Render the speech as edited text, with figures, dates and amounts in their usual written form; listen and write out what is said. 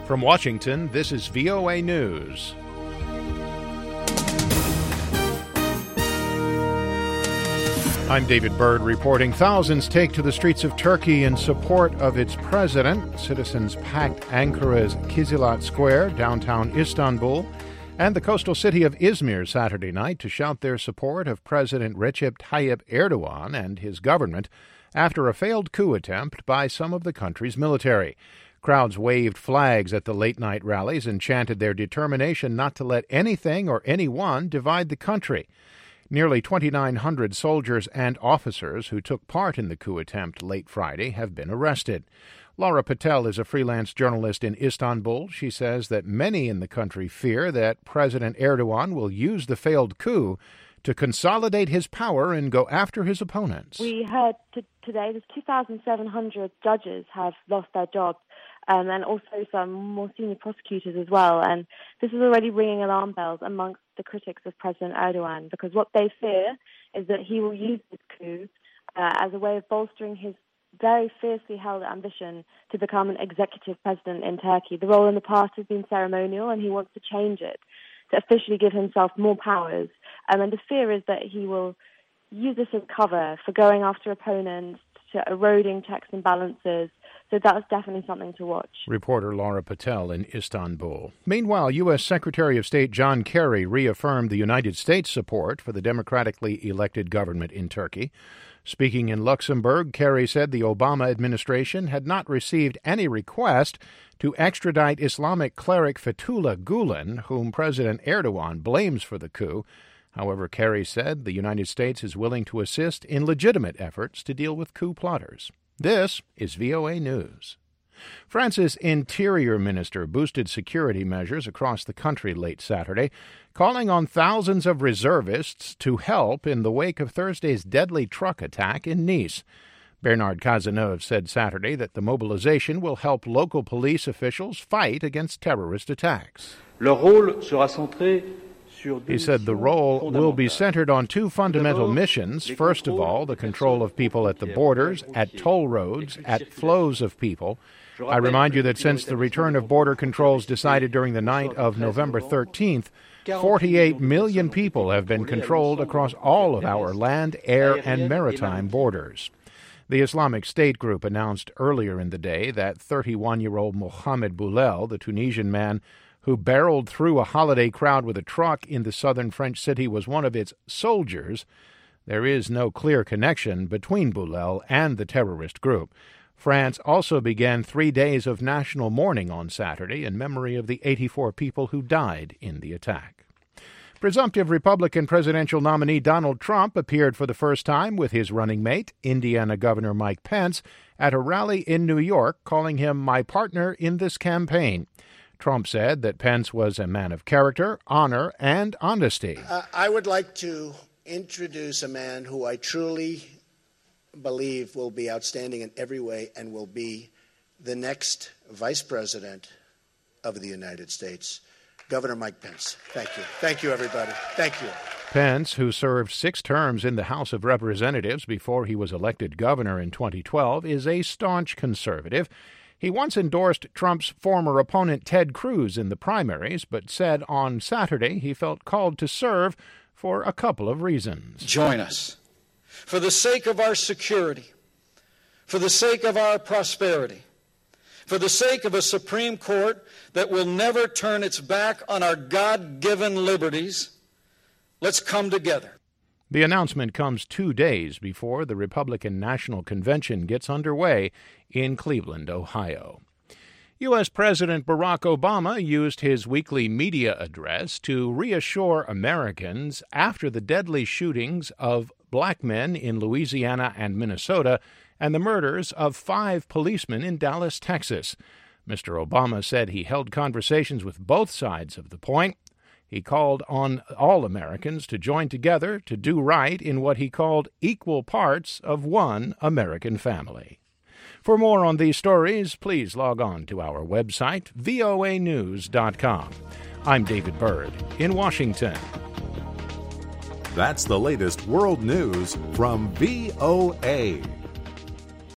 From Washington, this is VOA News. I'm David Byrd reporting. Thousands take to the streets of Turkey in support of its president. Citizens packed Ankara's Kizilcay Square, downtown Istanbul, and the coastal city of Izmir Saturday night to shout their support of President Recep Tayyip Erdogan and his government after a failed coup attempt by some of the country's military. Crowds waved flags at the late-night rallies and chanted their determination not to let anything or anyone divide the country. Nearly 2,900 soldiers and officers who took part in the coup attempt late Friday have been arrested. Laura Patel is a freelance journalist in Istanbul. She says that many in the country fear that President Erdogan will use the failed coup to consolidate his power and go after his opponents. We heard today that 2,700 judges have lost their jobs. And also some more senior prosecutors as well. And this is already ringing alarm bells amongst the critics of President Erdogan, because what they fear is that he will use this coup as a way of bolstering his very fiercely held ambition to become an executive president in Turkey. The role in the past has been ceremonial, and he wants to change it to officially give himself more powers. And the fear is that he will use this as cover for going after opponents, to eroding checks and balances. So that's definitely something to watch. Reporter Laura Patel in Istanbul. Meanwhile, U.S. Secretary of State John Kerry reaffirmed the United States' support for the democratically elected government in Turkey. Speaking in Luxembourg, Kerry said the Obama administration had not received any request to extradite Islamic cleric Fethullah Gulen, whom President Erdogan blames for the coup. However, Kerry said the United States is willing to assist in legitimate efforts to deal with coup plotters. This is VOA News. France's Interior Minister boosted security measures across the country late Saturday, calling on thousands of reservists to help in the wake of Thursday's deadly truck attack in Nice. Bernard Cazeneuve said Saturday that the mobilization will help local police officials fight against terrorist attacks. Le rôle sera centré. He said the role will be centered on two fundamental missions. First of all, the control of people at the borders, at toll roads, at flows of people. I remind you that since the return of border controls decided during the night of November 13th, 48 million people have been controlled across all of our land, air, and maritime borders. The Islamic State group announced earlier in the day that 31-year-old Mohamed Boulel, the Tunisian man who barreled through a holiday crowd with a truck in the southern French city, was one of its soldiers. There is no clear connection between Boulel and the terrorist group. France also began 3 days of national mourning on Saturday in memory of the 84 people who died in the attack. Presumptive Republican presidential nominee Donald Trump appeared for the first time with his running mate, Indiana Governor Mike Pence, at a rally in New York, calling him my partner in this campaign. Trump said that Pence was a man of character, honor, and honesty. I would like to introduce a man who I truly believe will be outstanding in every way and will be the next Vice President of the United States, Governor Mike Pence. Thank you. Thank you, everybody. Thank you. Pence, who served 6 terms in the House of Representatives before he was elected governor in 2012, is a staunch conservative. He once endorsed Trump's former opponent Ted Cruz in the primaries, but said on Saturday he felt called to serve for a couple of reasons. Join us. For the sake of our security, for the sake of our prosperity, for the sake of a Supreme Court that will never turn its back on our God-given liberties, let's come together. The announcement comes 2 days before the Republican National Convention gets underway in Cleveland, Ohio. U.S. President Barack Obama used his weekly media address to reassure Americans after the deadly shootings of black men in Louisiana and Minnesota and the murders of 5 policemen in Dallas, Texas. Mr. Obama said he held conversations with both sides of the point. He called on all Americans to join together to do right in what he called equal parts of one American family. For more on these stories, please log on to our website, voanews.com. I'm David Byrd in Washington. That's the latest world news from VOA.